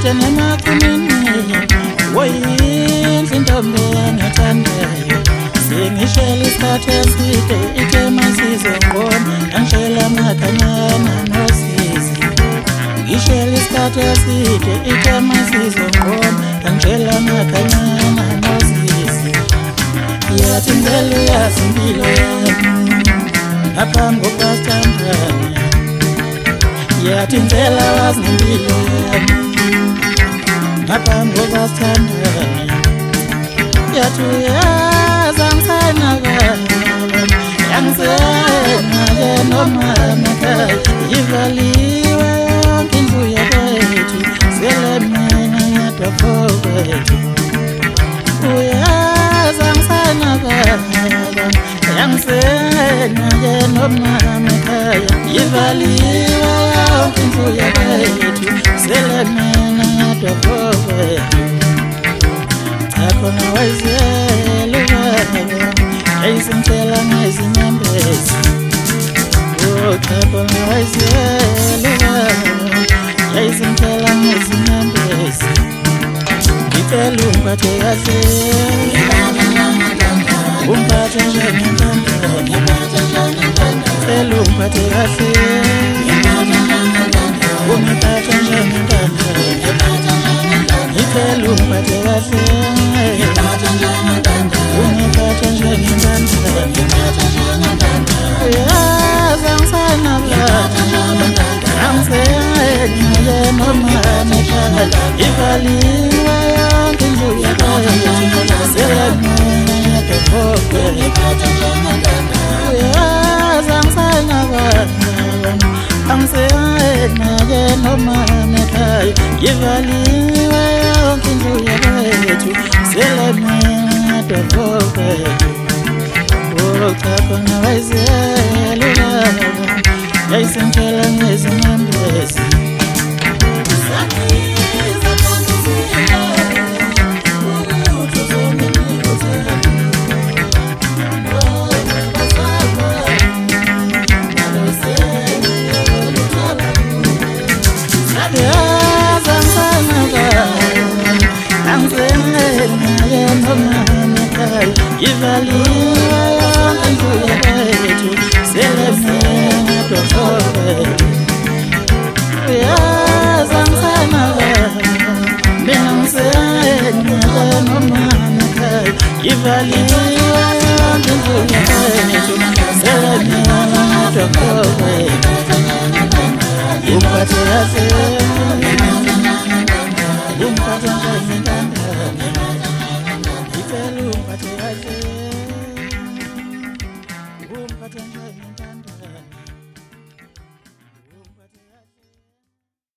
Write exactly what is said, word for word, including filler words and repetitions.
Ngiphethe nemathunini woyindlu intombi engithandayo sengishela isikhathi eside ithe masizongqona angishela amakhanyana nosizi ngishela isikhathi eside ithe masizongqona angishela amakhanyana nosizi yathi ngelo yazi impilo yami ngaphambi kokubastandana yathi ngela wazi impilo yami ngaphambi kokubastandana yathi uyaza ngisanakala yangisena-ke noma ekhaya ivaliwe yonke indlu yakwethu sele mina yedwa fokwethu uyaza ngisanakala yangisena-ke noma ekhaya ivaliwe yonke indlu yakwethu sele mina yedwa fokwethu akhona wayizele ubaba yayisentshela ngezinyembezi akhona wayizele ubaba yayisentshela ngezinyembezi ngicela ungiphathe kahle ungiphathe njengentandane ngicela ungiphathe kahle ungiphathe njengentandane ngicela ungiphathe kahle ungiphathe njengentandane uyaza ngisanakala angisena-ke noma ekhaya ivaliwe yonke indlu yakwethu sele mina yedwa fokwethu uyaza ngisanakala angisena-ke noma ekhaya ivaliwe yonke indlu yakwethu sele mina yedwa fokwethu uchakhona wayizele ubaba yayisentshela ngezinyembezi ivaliwe yonke indlu yakwethu sele mina yedwa fokwethu uyaza ngisanakala mina ngisena-ke noma ekhaya ivaliwe yonke indlu yakwethu sele mina yedwa fokwethu ungiphathe kahle